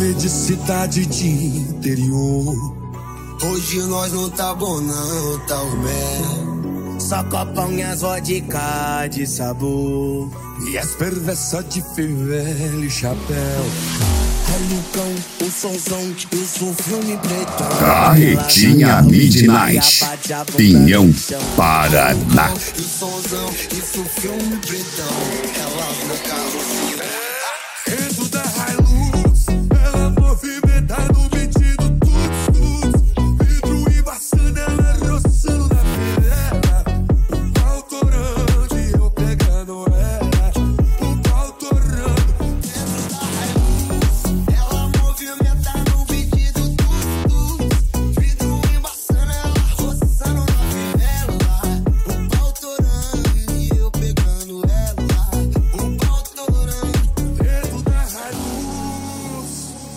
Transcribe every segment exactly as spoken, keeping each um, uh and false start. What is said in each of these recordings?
Rolê de cidade de interior. Hoje nós não tá bom não, tá o mel. Só copão e as vodka de sabor. E as perversas de fivela e chapéu. É Lucão, o sonzão, isso um filme pretão. Carretinha Midnight, Pinhão, Paraná. E sonzão, isso filme pretão. Ela no carro. Dentro da Hilux, ela movimenta no metido tudo. Vidro embaçando, ela roçando na fileira. O pau torando e eu pegando ela. O pau torando. Dentro da Hilux, ela movimenta no metido tudo. Vidro embaçando, ela roçando na fileira. O pau torando e eu pegando ela. O pau torando. Dentro da Hilux.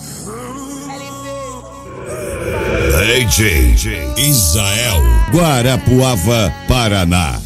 D J Israel, Guarapuava, Paraná.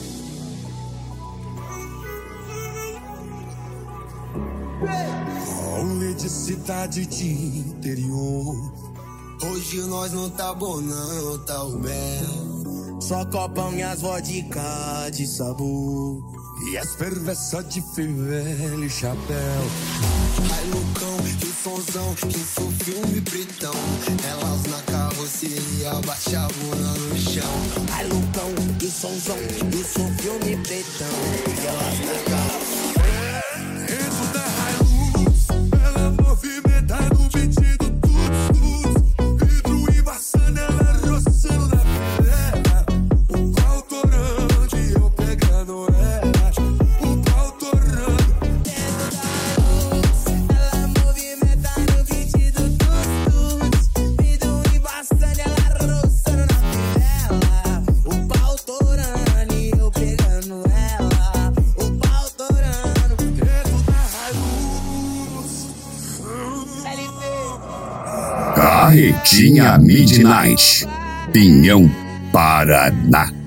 Rolê de cidade de interior. Hoje nós não tá bom não, tá o mel. Só copão e as vodka de sabor. E as perversas de fivela e chapéu. Ai Lucão, que sonzão, isso filme pretão. Elas na carroceria, baixa a bunda no chão. Ai Lucão, e sonzão, isso um filme pretão. Elas na carroceria. Dentro da Hilux, ela movimenta no metido tudo. Vidro embaçando, ela roçando na fileira. O pau torando e eu pegando ela. O pau torando. Dentro da luz, ela movimenta no vestido tudo. Vidro embaçando, ela roçando na fivela. O pau torando e eu pegando ela. O pau torando. Dentro da Hilux. L P. Carretinha Midnight, Pinhão, Paraná.